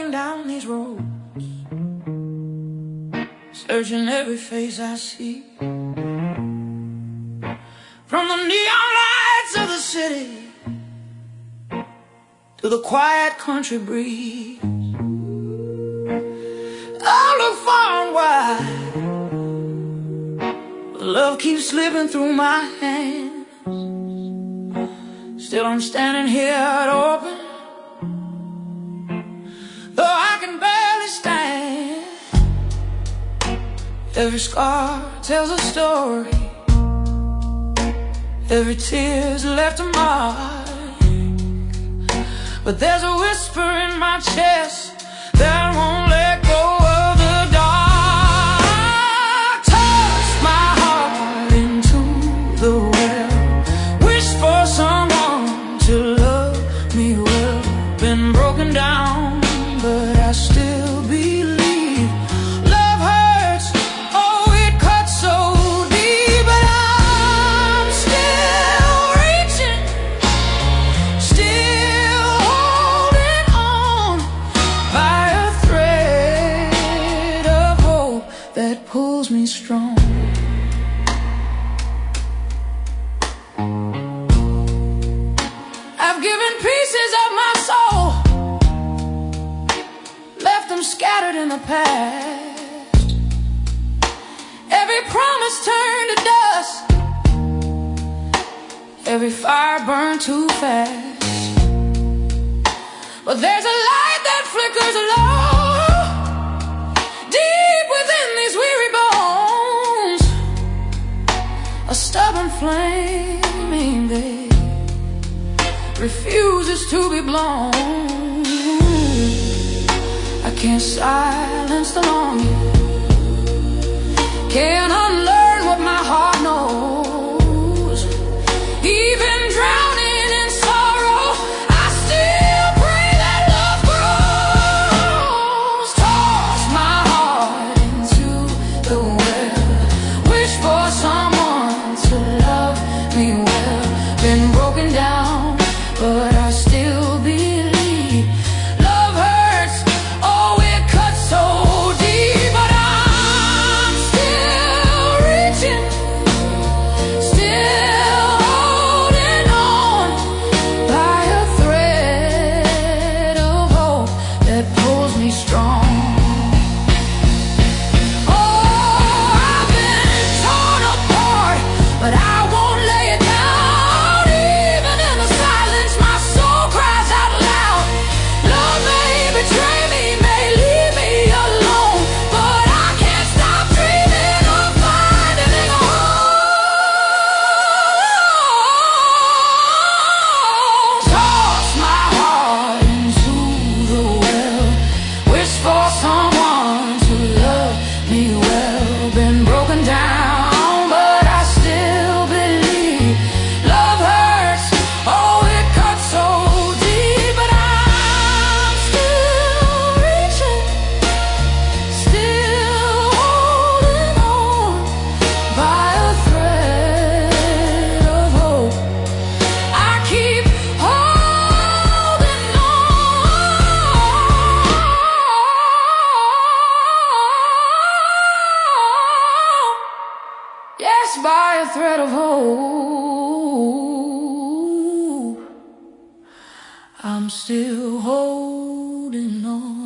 going down these roads, searching every face I see. From the neon lights of the city to the quiet country breeze, I look far and wide, but love keeps slipping through my hands. Still I'm standing here open, though I can barely stand. Every scar tells a story, every tear's left a mark. But there's a whisper in my chest that won't let go of the dark. Toss my heart into the well, wish for someone to love me well. Been broken down, but I still believe. Love hurts, oh it cuts so deep, but I'm still reaching, still holding on by a thread of hope that pulls me strong. I've given pieces of my soul, left them scattered in the past. Every promise turned to dust, every fire burned too fast. But there's a light that flickers low, deep within these weary bones, a stubborn flame that refuses to be blown. I can't silence the longing, can't unlearn what my heart knows. Even drowning in sorrow, I still pray that love grows. Toss my heart into the well, wish for someone to love me well. Been broken down, but I still believe. Love hurts, oh it cuts so deep, but I'm still reaching, still holding on by a thread of hope that pulls me strong. Oh, I've been torn apart, but I won't lay it down. Even in the silence, my soul cries out loud. Love may betray me, may leave me alone, but I can't stop dreaming of finding a home. Toss my heart into the well, wish for someone to love me well. Been broken down, but I still believe. Love hurts, oh it cuts so deep, but I'm still reaching, still holding on by a thread of hope. I keep holding on, yes, by a thread of hope. I'm still holding on.